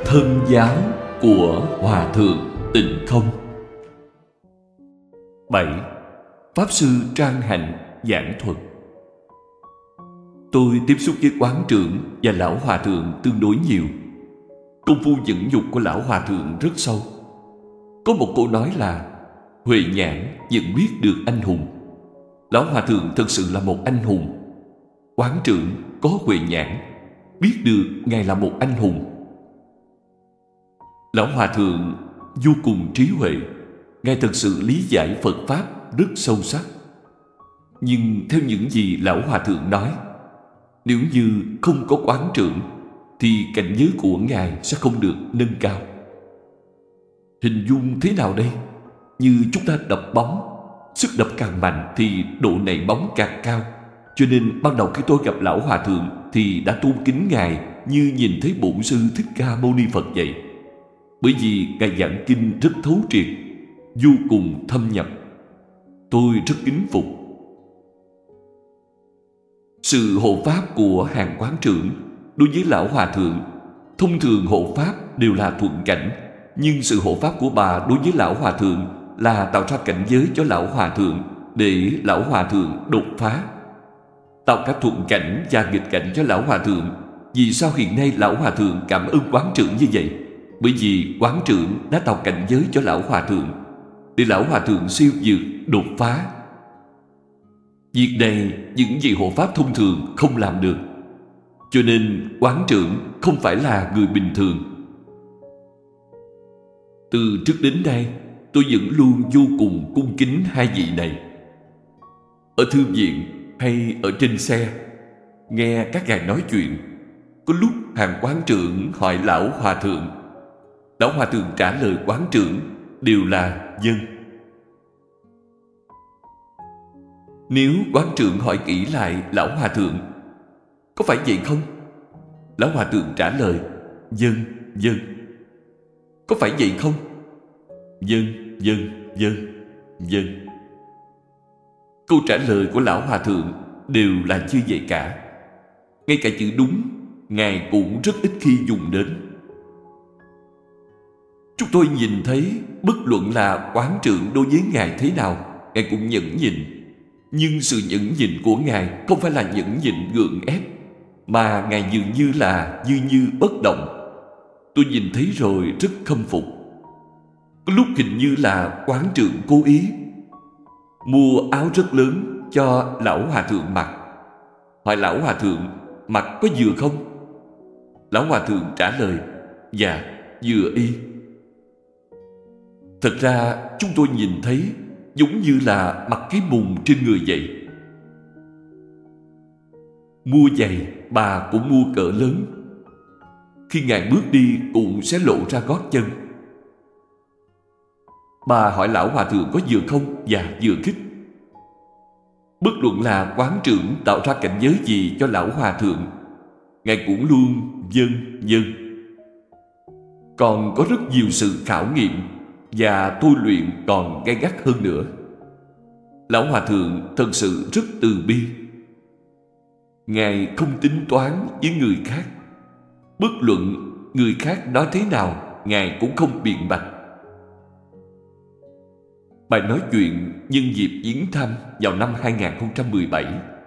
Thân giáo của Hòa Thượng Tịnh Không. 7. Pháp Sư Trang Hạnh giảng thuật. Tôi tiếp xúc với quán trưởng và lão hòa thượng tương đối nhiều. Công phu nhẫn nhục của lão hòa thượng rất sâu. Có một câu nói là huệ nhãn nhận biết được anh hùng. Lão hòa thượng thật sự là một anh hùng. Quán trưởng có huệ nhãn, biết được ngài là một anh hùng. Lão hòa thượng vô cùng trí huệ, ngài thật sự lý giải Phật Pháp rất sâu sắc. Nhưng theo những gì lão hòa thượng nói, nếu như không có quán trưởng thì cảnh giới của ngài sẽ không được nâng cao. Hình dung thế nào đây? Như chúng ta đập bóng, sức đập càng mạnh thì độ nảy bóng càng cao. Cho nên ban đầu khi tôi gặp lão hòa thượng thì đã tôn kính ngài như nhìn thấy bổn sư Thích Ca Mâu Ni Phật vậy. Bởi vì ngài giảng kinh rất thấu triệt, vô cùng thâm nhập. Tôi rất kính phục. Sự hộ pháp của hàng quán trưởng đối với lão hòa thượng, thông thường hộ pháp đều là thuận cảnh, nhưng sự hộ pháp của bà đối với lão hòa thượng là tạo ra cảnh giới cho lão hòa thượng để lão hòa thượng đột phá, tạo cả thuận cảnh và nghịch cảnh cho lão hòa thượng. Vì sao hiện nay lão hòa thượng cảm ơn quán trưởng như vậy? Bởi vì quán trưởng đã tạo cảnh giới cho lão hòa thượng để lão hòa thượng siêu vượt đột phá. Việc này những vị hộ pháp thông thường không làm được. Cho nên quán trưởng không phải là người bình thường. Từ trước đến nay, tôi vẫn luôn vô cùng cung kính hai vị này. Ở thư viện hay ở trên xe, nghe các ngài nói chuyện, có lúc hàng quán trưởng hỏi lão hòa thượng, lão hòa thượng trả lời quán trưởng đều là vâng. Nếu quán trưởng hỏi kỹ lại lão hòa thượng, có phải vậy không? Lão hòa thượng trả lời vâng, vâng. Có phải vậy không? Vâng, vâng, vâng, vâng. Câu trả lời của lão hòa thượng đều là như vậy cả. Ngay cả chữ đúng ngài cũng rất ít khi dùng đến. Chúng tôi nhìn thấy bất luận là quán trưởng đối với ngài thế nào, ngài cũng nhẫn nhịn. Nhưng sự nhẫn nhịn của ngài không phải là nhẫn nhịn gượng ép, mà ngài dường như là như bất động. Tôi nhìn thấy rồi rất khâm phục. Có lúc hình như là quán trưởng cố ý mua áo rất lớn cho lão hòa thượng mặc. Hỏi lão hòa thượng mặc có vừa không? Lão hòa thượng trả lời dạ, vừa y. Thật ra chúng tôi nhìn thấy giống như là mặc cái mùng trên người vậy. Mua giày bà cũng mua cỡ lớn. Khi ngài bước đi cũng sẽ lộ ra gót chân. Bà hỏi lão hòa thượng có vừa không? Dạ, vừa khích. Bất luận là quán trưởng tạo ra cảnh giới gì cho lão hòa thượng, ngài cũng luôn vâng, vâng. Còn có rất nhiều sự khảo nghiệm và tôi luyện còn gay gắt hơn nữa. Lão hòa thượng thật sự rất từ bi. Ngài không tính toán với người khác. Bất luận người khác nói thế nào, ngài cũng không biện bạch. Bài nói chuyện nhân dịp viếng thăm vào năm 2017